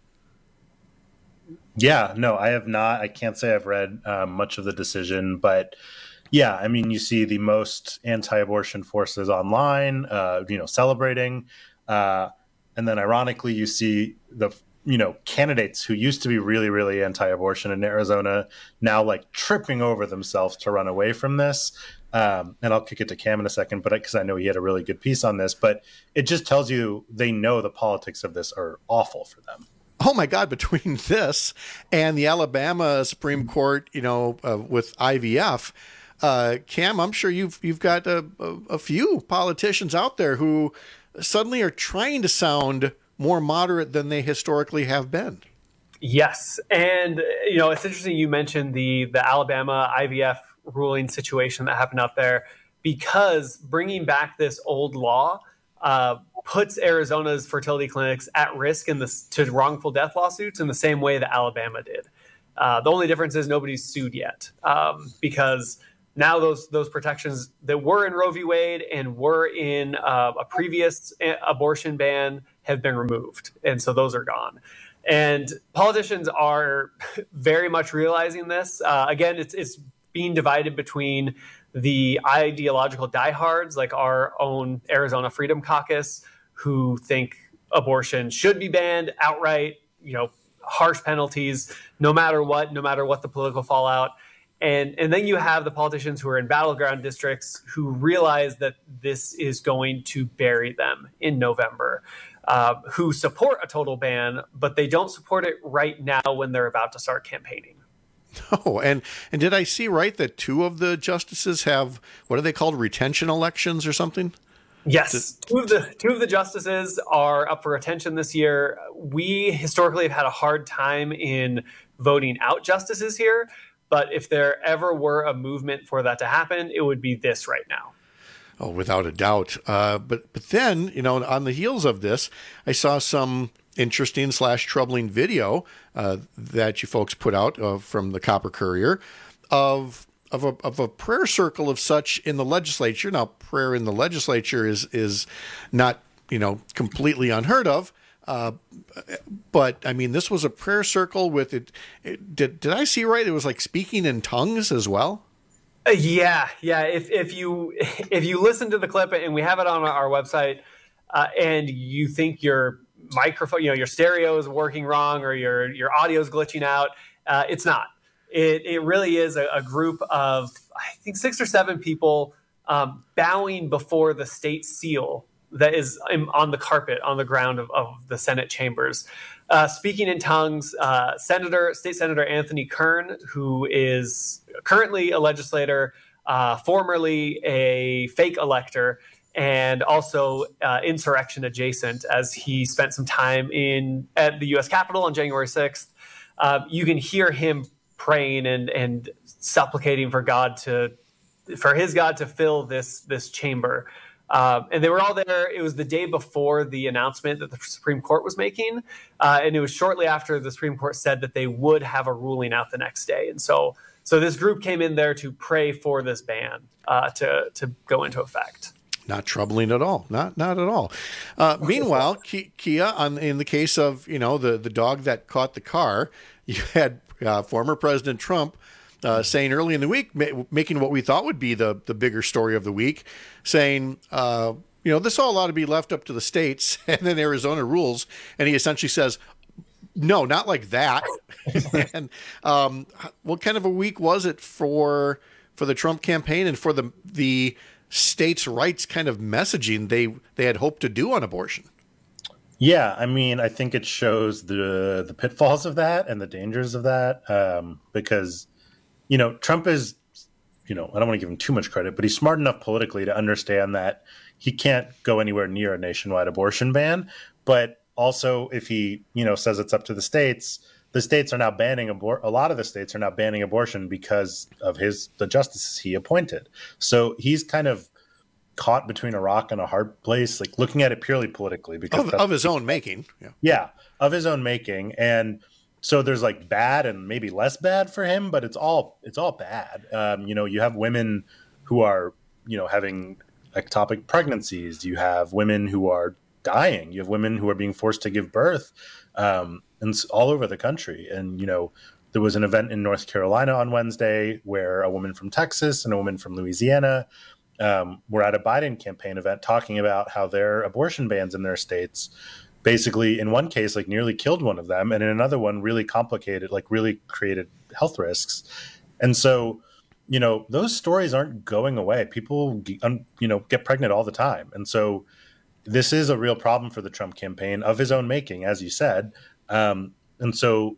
Yeah, no, I have not. I can't say I've read much of the decision, but yeah, I mean, you see the most anti-abortion forces online, celebrating. And then ironically, you see the, candidates who used to be really, really anti-abortion in Arizona now like tripping over themselves to run away from this. And I'll kick it to Cam in a second, but because I know he had a really good piece on this, but it just tells you they know the politics of this are awful for them. Oh my God, between this and the Alabama Supreme Court, with IVF, Cam, I'm sure you've got a few politicians out there who suddenly are trying to sound more moderate than they historically have been. Yes. And, it's interesting you mentioned the Alabama IVF ruling situation that happened out there, because bringing back this old law puts Arizona's fertility clinics at risk to wrongful death lawsuits in the same way that Alabama did. The only difference is nobody's sued yet, because now those protections that were in Roe v. Wade and were in a previous abortion ban have been removed. And so those are gone. And politicians are very much realizing this. Again, it's being divided between the ideological diehards like our own Arizona Freedom Caucus, who think abortion should be banned outright, harsh penalties, no matter what the political fallout. And then you have the politicians who are in battleground districts who realize that this is going to bury them in November, who support a total ban, but they don't support it right now when they're about to start campaigning. Oh, and did I see right that two of the justices have, what are they called, retention elections or something? Yes, two of the justices are up for attention this year. We historically have had a hard time in voting out justices here, but if there ever were a movement for that to happen, it would be this right now. Oh, without a doubt. But then, on the heels of this, I saw some interesting / troubling video that you folks put out from the Copper Courier of a prayer circle of such in the legislature. Now, prayer in the legislature is not, completely unheard of. But I mean, this was a prayer circle with it. Did I see right? It was like speaking in tongues as well. Yeah. If you listen to the clip, and we have it on our website, and you think your microphone, your stereo is working wrong or your audio is glitching out, it's not. It really is a group of, I think, 6 or 7 people bowing before the state seal that is on the carpet on the ground of the Senate chambers. Speaking in tongues, State Senator Anthony Kern, who is currently a legislator, formerly a fake elector, and also insurrection adjacent, as he spent some time at the U.S. Capitol on January 6th. You can hear him praying and supplicating for his God to fill this chamber. And they were all there. It was the day before the announcement that the Supreme Court was making. And it was shortly after the Supreme Court said that they would have a ruling out the next day. And so this group came in there to pray for this ban to go into effect. Not troubling at all. Not at all. Meanwhile, Kia, in the case of, the dog that caught the car, you had former President Trump saying early in the week, making what we thought would be the bigger story of the week, saying, this all ought to be left up to the states and then Arizona rules. And he essentially says, no, not like that. And what kind of a week was it for the Trump campaign and for the states' rights kind of messaging they had hoped to do on abortion? Yeah, I mean, I think it shows the pitfalls of that and the dangers of that, because Trump is, I don't want to give him too much credit, but he's smart enough politically to understand that he can't go anywhere near a nationwide abortion ban. But also, if he, says it's up to the states are now banning a lot of the states are now banning abortion because of the justices he appointed. So he's kind of caught between a rock and a hard place, like looking at it purely politically because of his own making. Yeah, of his own making. And so there's like bad and maybe less bad for him, but it's all bad. You have women who are, having ectopic pregnancies. You have women who are dying. You have women who are being forced to give birth, and it's all over the country. And, there was an event in North Carolina on Wednesday where a woman from Texas and a woman from Louisiana were at a Biden campaign event talking about how their abortion bans in their states basically, in one case, like nearly killed one of them, and in another one really complicated, like really created health risks. And so, those stories aren't going away. People, get pregnant all the time. And so this is a real problem for the Trump campaign of his own making, as you said. And so,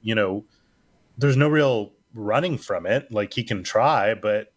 there's no real running from it. Like, he can try, but,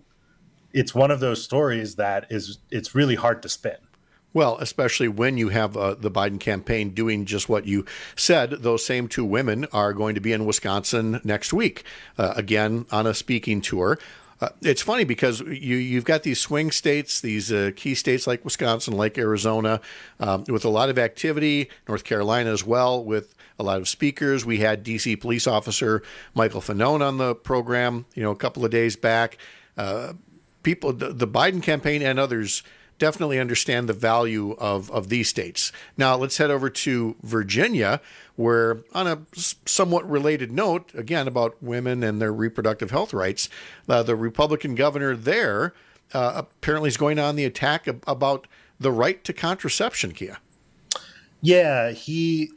it's one of those stories that it's really hard to spin. Well, especially when you have the Biden campaign doing just what you said. Those same 2 women are going to be in Wisconsin next week, again, on a speaking tour. It's funny because you've got these swing states, these key states like Wisconsin, like Arizona, with a lot of activity, North Carolina as well, with a lot of speakers. We had D.C. police officer Michael Fanone on the program, a couple of days back. People, the Biden campaign and others definitely understand the value of these states. Now, let's head over to Virginia, where, on a somewhat related note, again, about women and their reproductive health rights, the Republican governor there apparently is going on the attack about the right to contraception, Kia. Yeah, he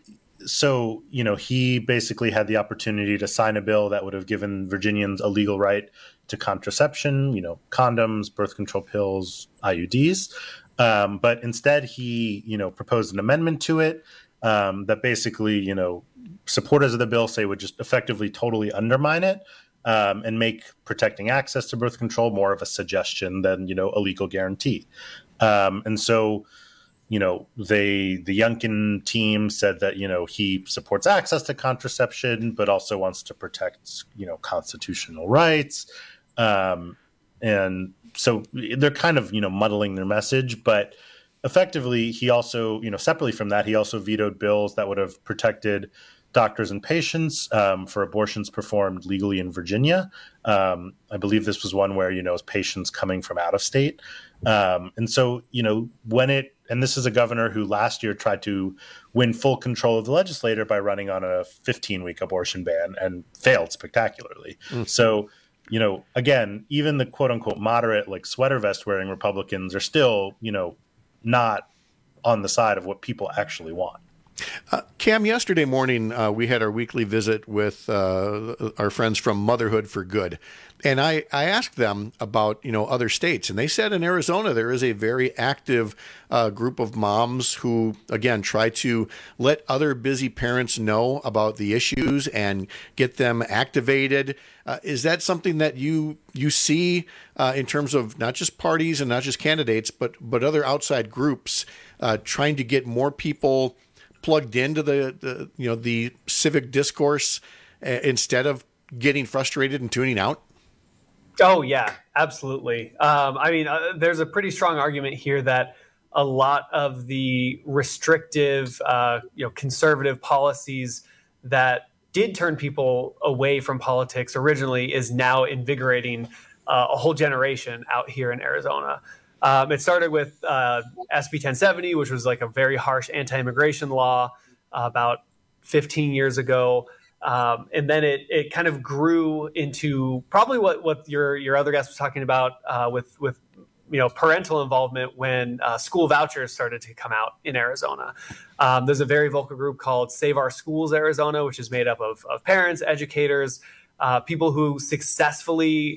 basically had the opportunity to sign a bill that would have given Virginians a legal right to contraception, condoms, birth control pills, IUDs. But instead he, proposed an amendment to it that basically, supporters of the bill say would just effectively totally undermine it and make protecting access to birth control more of a suggestion than, a legal guarantee. And so, the Youngkin team said that, he supports access to contraception, but also wants to protect, constitutional rights. And so they're kind of, muddling their message, but effectively he also, separately from that, he also vetoed bills that would have protected doctors and patients for abortions performed legally in Virginia. I believe this was one where, patients coming from out of state. And so, and this is a governor who last year tried to win full control of the legislature by running on a 15-week abortion ban and failed spectacularly. So, again, even the quote unquote moderate, like sweater vest wearing Republicans are still, not on the side of what people actually want. Cam, yesterday morning, we had our weekly visit with our friends from Motherhood for Good. And I asked them about, other states. And they said in Arizona, there is a very active group of moms who, again, try to let other busy parents know about the issues and get them activated. Is that something that you see in terms of not just parties and not just candidates, but other outside groups trying to get more people plugged into the civic discourse instead of getting frustrated and tuning out? Oh, yeah, absolutely. There's a pretty strong argument here that a lot of the restrictive, conservative policies that did turn people away from politics originally is now invigorating a whole generation out here in Arizona. It started with SB 1070, which was like a very harsh anti-immigration law about 15 years ago. And then it kind of grew into probably what your other guest was talking about with parental involvement when school vouchers started to come out in Arizona. There's a very vocal group called Save Our Schools Arizona, which is made up of parents, educators, people who successfully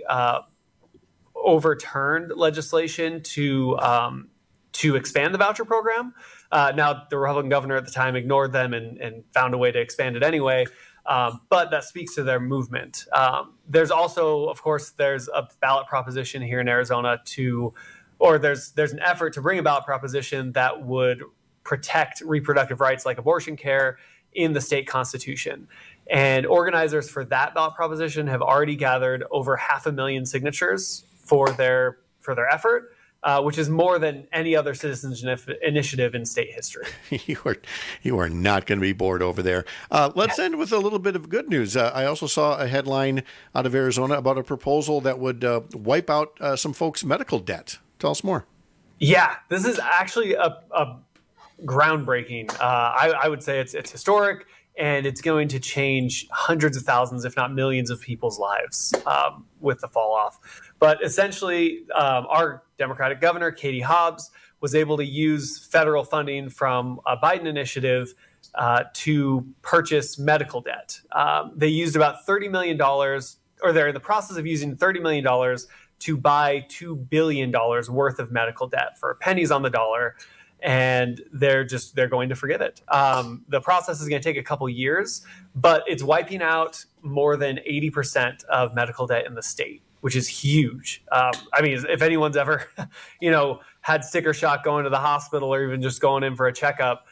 overturned legislation to expand the voucher program. Now, the Republican governor at the time ignored them and found a way to expand it anyway. But that speaks to their movement. There's also, of course, there's a ballot proposition here in Arizona there's an effort to bring a ballot proposition that would protect reproductive rights like abortion care in the state constitution. And organizers for that ballot proposition have already gathered over 500,000 signatures for their effort, which is more than any other citizens initiative in state history. You are not going to be bored over there. Let's end with a little bit of good news. I also saw a headline out of Arizona about a proposal that would wipe out some folks' medical debt. Tell us more. Yeah, this is actually a groundbreaking. I would say it's historic, and it's going to change hundreds of thousands, if not millions of people's lives with the fall off. But essentially, our Democratic governor, Katie Hobbs, was able to use federal funding from a Biden initiative to purchase medical debt. They used about $30 million, or they're in the process of using $30 million to buy $2 billion worth of medical debt for pennies on the dollar. And they're going to forget it. The process is going to take a couple years, but it's wiping out more than 80% of medical debt in the state, which is huge. If anyone's ever, had sticker shock going to the hospital or even just going in for a checkup,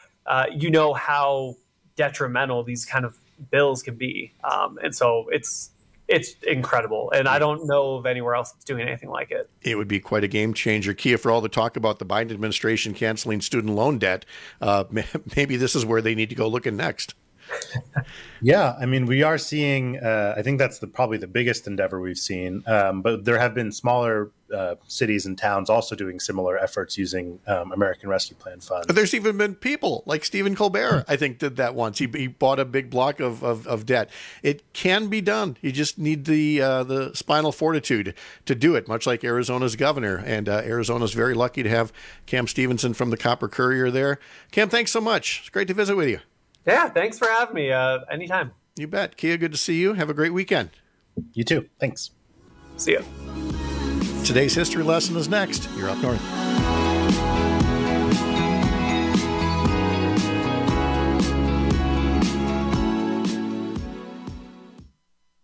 how detrimental these kind of bills can be. And so it's incredible. And I don't know of anywhere else that's doing anything like it. It would be quite a game changer. Kia, for all the talk about the Biden administration canceling student loan debt, maybe this is where they need to go looking next. Yeah, we are seeing, I think that's probably the biggest endeavor we've seen, but there have been smaller cities and towns also doing similar efforts using American Rescue Plan funds. But there's even been people like Stephen Colbert, I think, did that once. He bought a big block of debt. It can be done. You just need the spinal fortitude to do it, much like Arizona's governor. And Arizona's very lucky to have Cam Stevenson from the Copper Courier there. Cam, thanks so much. It's great to visit with you. Yeah, thanks for having me. Anytime. You bet. Kia, good to see you. Have a great weekend. You too. Thanks. See ya. Today's history lesson is next. You're up north.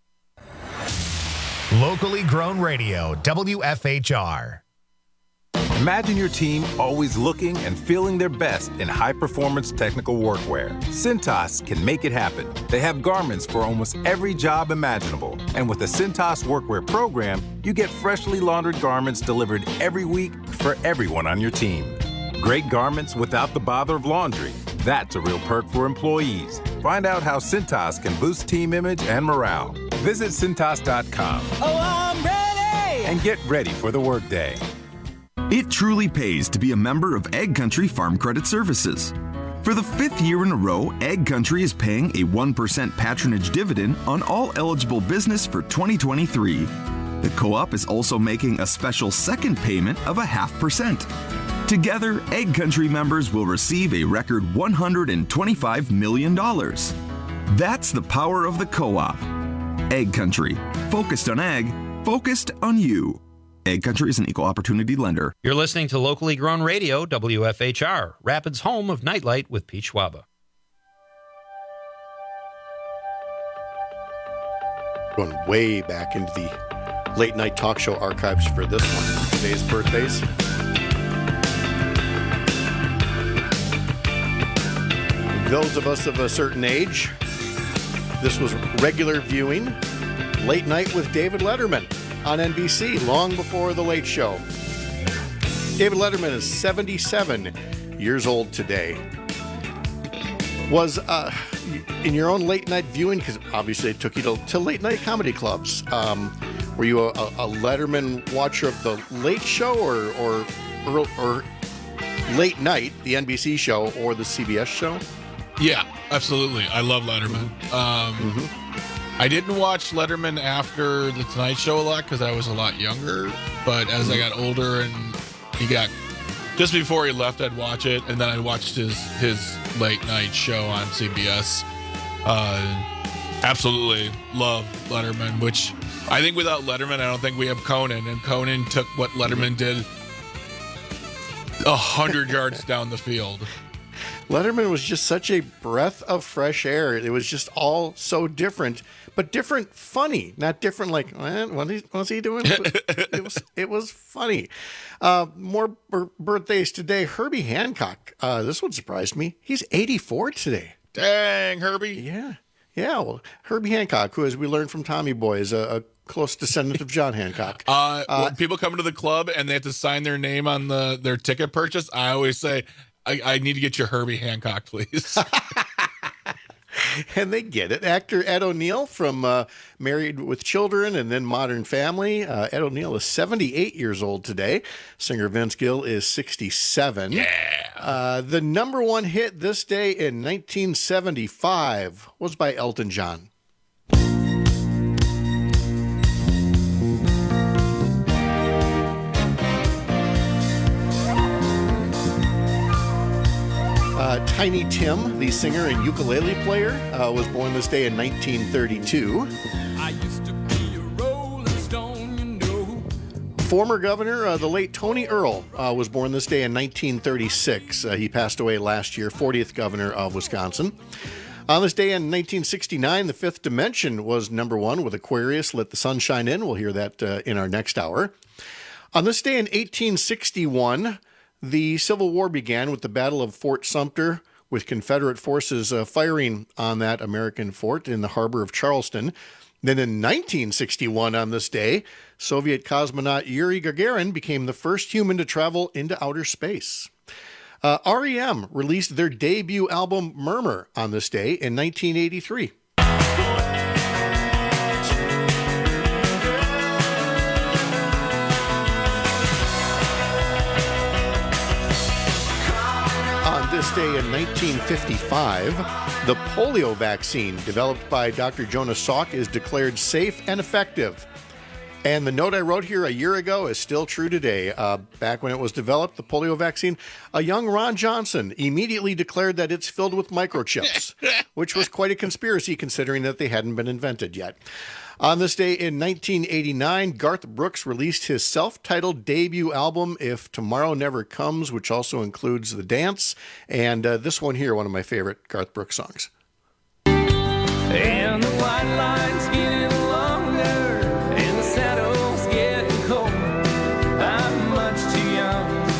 Locally grown radio, WFHR. Imagine your team always looking and feeling their best in high-performance technical workwear. Cintas can make it happen. They have garments for almost every job imaginable. And with the Cintas Workwear program, you get freshly laundered garments delivered every week for everyone on your team. Great garments without the bother of laundry. That's a real perk for employees. Find out how Cintas can boost team image and morale. Visit Cintas.com. Oh, I'm ready! And get ready for the workday. It truly pays to be a member of Ag Country Farm Credit Services. For the 5th year in a row, Ag Country is paying a 1% patronage dividend on all eligible business for 2023. The co-op is also making a special second payment of 0.5%. Together, Ag Country members will receive a record $125 million. That's the power of the co-op. Ag Country, focused on ag, focused on you. Ag Country is an equal opportunity lender. You're listening to locally grown radio, WFHR, Rapids' home of Nightlight with Pete Schwaba. Going way back into the late night talk show archives for this one. Today's birthdays. Those of us of a certain age, this was regular viewing. Late Night with David Letterman on NBC, long before The Late Show. David Letterman is 77 years old today. Was in your own late night viewing, because obviously it took you to late night comedy clubs, were you a Letterman watcher of The Late Show or Late Night, the NBC show, or the CBS show? Yeah, absolutely. I love Letterman. I didn't watch Letterman after The Tonight Show a lot because I was a lot younger. But as I got older and he got, just before he left, I'd watch it. And then I watched his late night show on CBS. Absolutely love Letterman, which I think without Letterman, I don't think we have Conan. And Conan took what Letterman did 100 yards down the field. Letterman was just such a breath of fresh air. It was just all so different, but different funny, not different like, what's he doing? It was funny. More birthdays today. Herbie Hancock. This one surprised me. He's 84 today. Dang, Herbie. Yeah. Yeah, well, Herbie Hancock, who, as we learned from Tommy Boy, is a close descendant of John Hancock. When people come to the club and they have to sign their name on their ticket purchase, I always say, I need to get your Herbie Hancock, please. And they get it. Actor Ed O'Neill from Married with Children and then Modern Family. Ed O'Neill is 78 years old today. Singer Vince Gill is 67. Yeah. The number one hit this day in 1975 was by Elton John. Tiny Tim, the singer and ukulele player, was born this day in 1932. I used to be a rolling stone, you know. Former governor, the late Tony Earl, was born this day in 1936. He passed away last year, 40th governor of Wisconsin. On this day in 1969, The Fifth Dimension was number one with Aquarius, Let the Sunshine In. We'll hear that in our next hour. On this day in 1861, the Civil War began with the Battle of Fort Sumter, with Confederate forces firing on that American fort in the harbor of Charleston. Then in 1961, on this day, Soviet cosmonaut Yuri Gagarin became the first human to travel into outer space. REM released their debut album Murmur on this day in 1983. This day in 1955, the polio vaccine developed by Dr. Jonas Salk is declared safe and effective. And the note I wrote here a year ago is still true today. Back when it was developed, the polio vaccine, a young Ron Johnson immediately declared that it's filled with microchips, which was quite a conspiracy considering that they hadn't been invented yet. On this day in 1989, Garth Brooks released his self-titled debut album, If Tomorrow Never Comes, which also includes The Dance, and this one here, one of my favorite Garth Brooks songs. And the white line's getting longer, and the saddle's getting cold. I'm much too young to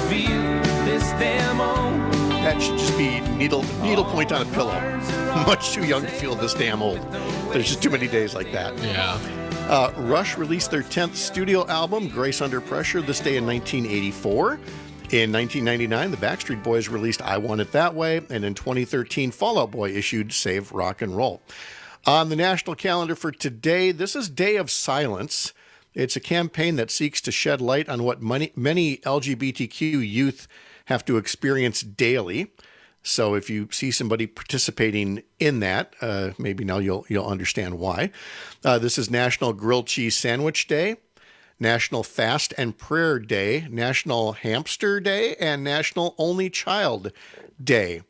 should just be needle point on a pillow. Much too young to feel this damn old. There's just too many days like that. Yeah. Rush released their 10th studio album, Grace Under Pressure, this day in 1984. In 1999, the Backstreet Boys released I Want It That Way, and in 2013, Fall Out Boy issued Save Rock and Roll. On the national calendar for today, this is Day of Silence. It's a campaign that seeks to shed light on what many LGBTQ youth have to experience daily. So if you see somebody participating in that, maybe now you'll understand why. This is National Grilled Cheese Sandwich Day, National Fast and Prayer Day, National Hamster Day, and National Only Child Day.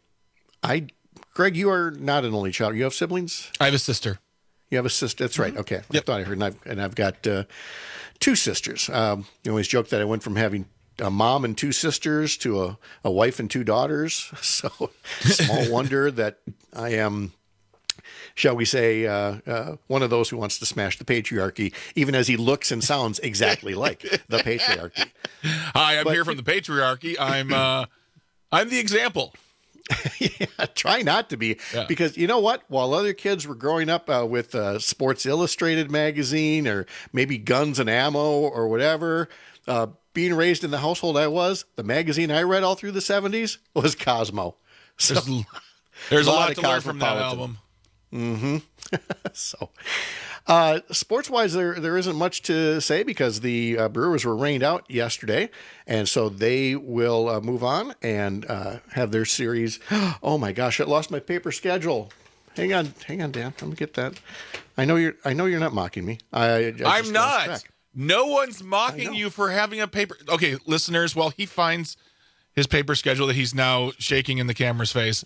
Greg, you are not an only child. You have siblings? I have a sister. You have a sister. That's right. Okay. Yep. I thought I heard. And I've got two sisters. You always joke that I went from having a mom and two sisters to a wife and two daughters. So small wonder that I am, shall we say, one of those who wants to smash the patriarchy, even as he looks and sounds exactly like the patriarchy. Hi, I'm here from the patriarchy. I'm the example. Yeah, try not to be, because you know what? While other kids were growing up with Sports Illustrated magazine or maybe Guns and Ammo or whatever, being raised in the household I was, the magazine I read all through the 70s was Cosmo. So, there's a lot to learn from that album. Mm-hmm. So, sports-wise, there isn't much to say because the Brewers were rained out yesterday, and so they will move on and have their series. Oh my gosh, I lost my paper schedule. Hang on, Dan. Let me get that. I know you're not mocking me. I'm not. No one's mocking you for having a paper. Okay, listeners, while he finds his paper schedule that he's now shaking in the camera's face,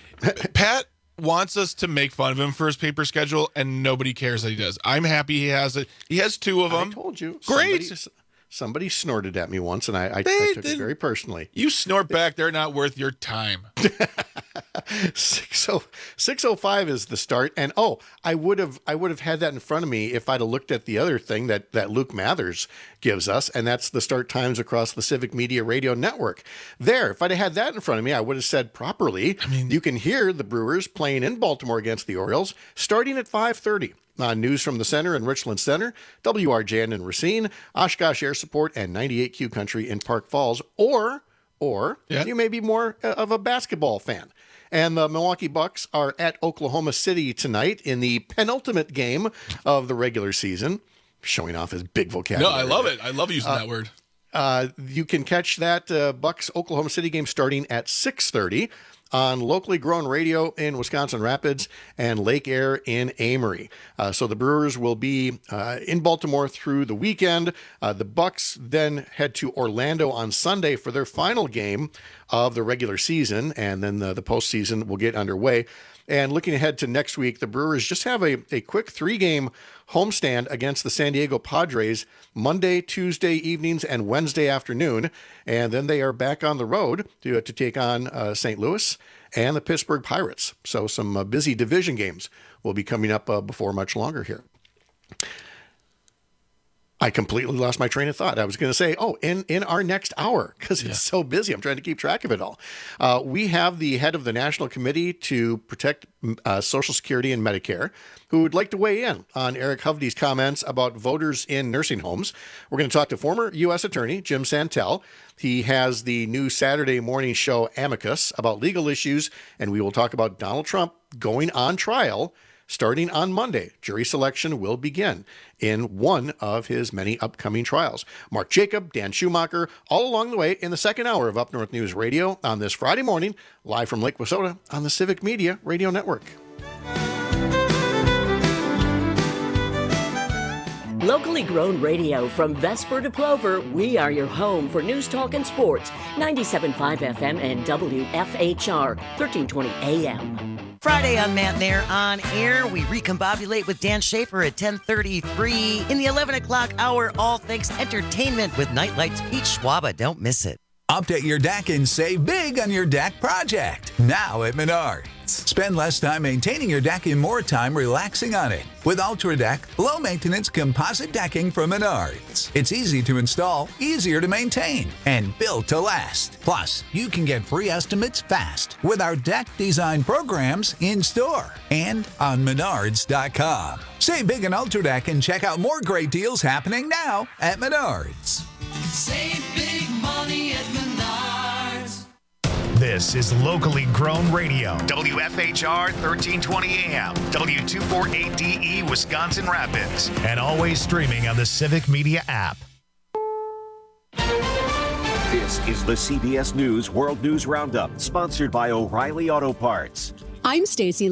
Pat wants us to make fun of him for his paper schedule, and nobody cares that he does. I'm happy he has it. He has two of them. I told you. Great. Somebody snorted at me once, and I took it very personally. You snort back. They're not worth your time. 6:05 is the start, and I would have had that in front of me if I'd have looked at the other thing that Luke Mathers gives us, and that's the start times across the Civic Media Radio Network. If I'd have had that in front of me, I would have said properly. You can hear the Brewers playing in Baltimore against the Orioles starting at 5:30. News from the Center in Richland Center, WRJN in Racine, Oshkosh Air Support, and 98Q Country in Park Falls. Or you may be more of a basketball fan. And the Milwaukee Bucks are at Oklahoma City tonight in the penultimate game of the regular season, showing off his big vocabulary. No, I love it. I love using that word. You can catch that Bucks Oklahoma City game starting at 6:30 on locally grown radio in Wisconsin Rapids and Lake Air in Amory. So the Brewers will be in Baltimore through the weekend. The Bucks then head to Orlando on Sunday for their final game of the regular season, and then the postseason will get underway. And looking ahead to next week, the Brewers just have a quick 3-game homestand against the San Diego Padres Monday, Tuesday evenings, and Wednesday afternoon. And then they are back on the road to take on St. Louis and the Pittsburgh Pirates. So some busy division games will be coming up before much longer here. I completely lost my train of thought. I was going to say, in our next hour, because it's so busy, I'm trying to keep track of it all. We have the head of the National Committee to Protect Social Security and Medicare, who would like to weigh in on Eric Hovde's comments about voters in nursing homes. We're going to talk to former U.S. Attorney Jim Santel. He has the new Saturday morning show Amicus about legal issues, and we will talk about Donald Trump going on trial starting on Monday. Jury selection will begin in one of his many upcoming trials. Mark Jacob, Dan Schumacher, all along the way in the second hour of Up North News Radio on this Friday morning, live from Lake Wissota on the Civic Media Radio Network. Locally grown radio from Vesper to Plover, we are your home for news, talk, and sports. 97.5 FM and WFHR, 1320 AM. Friday on Matinee on Air, we recombobulate with Dan Schaefer at 10:33. In the 11 o'clock hour, all things entertainment with Nightlight's Pete Schwaba. Don't miss it. Update your deck and save big on your deck project. Now at Menards. Spend less time maintaining your deck and more time relaxing on it with UltraDeck low-maintenance composite decking from Menards. It's easy to install, easier to maintain, and built to last. Plus, you can get free estimates fast with our deck design programs in-store and on Menards.com. Save big on UltraDeck and check out more great deals happening now at Menards. Save big money at Menards. This is locally grown radio. WFHR 1320 AM, W248DE Wisconsin Rapids, and always streaming on the Civic Media app. This is the CBS News World News Roundup, sponsored by O'Reilly Auto Parts. I'm Stacey